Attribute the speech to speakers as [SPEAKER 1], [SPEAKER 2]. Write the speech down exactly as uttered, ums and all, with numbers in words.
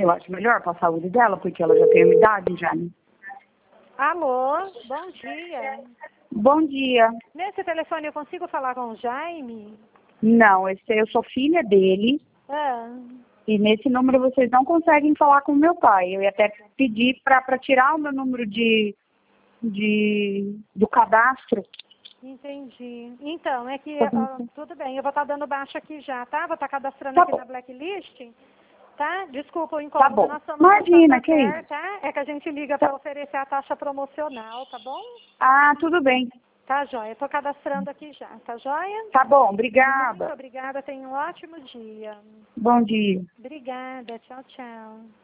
[SPEAKER 1] ela acha melhor para a saúde dela, porque ela já tem uma idade já, né?
[SPEAKER 2] Alô, bom dia.
[SPEAKER 1] Bom dia.
[SPEAKER 2] Nesse telefone eu consigo falar com o Jaime?
[SPEAKER 1] Não, esse, eu sou filha dele.
[SPEAKER 2] Ah,
[SPEAKER 1] E nesse número vocês não conseguem falar com meu pai. Eu ia até pedir para tirar o meu número de, de do cadastro.
[SPEAKER 2] entendi. Então, é que,
[SPEAKER 1] Uhum.
[SPEAKER 2] ó, tudo bem, eu vou estar dando baixa aqui já, tá? Vou estar cadastrando
[SPEAKER 1] Tá
[SPEAKER 2] aqui
[SPEAKER 1] bom.
[SPEAKER 2] na blacklist, tá? Desculpa o
[SPEAKER 1] Tá
[SPEAKER 2] incômodo,
[SPEAKER 1] bom.
[SPEAKER 2] nós somos
[SPEAKER 1] Imagina,
[SPEAKER 2] do
[SPEAKER 1] que é
[SPEAKER 2] Santander,
[SPEAKER 1] isso?
[SPEAKER 2] tá? É que a gente liga
[SPEAKER 1] Tá-
[SPEAKER 2] para oferecer a taxa promocional, tá bom?
[SPEAKER 1] Ah, tudo bem.
[SPEAKER 2] Tá, joia. Estou cadastrando aqui já, tá joia?
[SPEAKER 1] Tá bom,
[SPEAKER 2] Muito
[SPEAKER 1] obrigada.
[SPEAKER 2] obrigada, tenha um ótimo dia.
[SPEAKER 1] Bom dia.
[SPEAKER 2] Obrigada, tchau, tchau.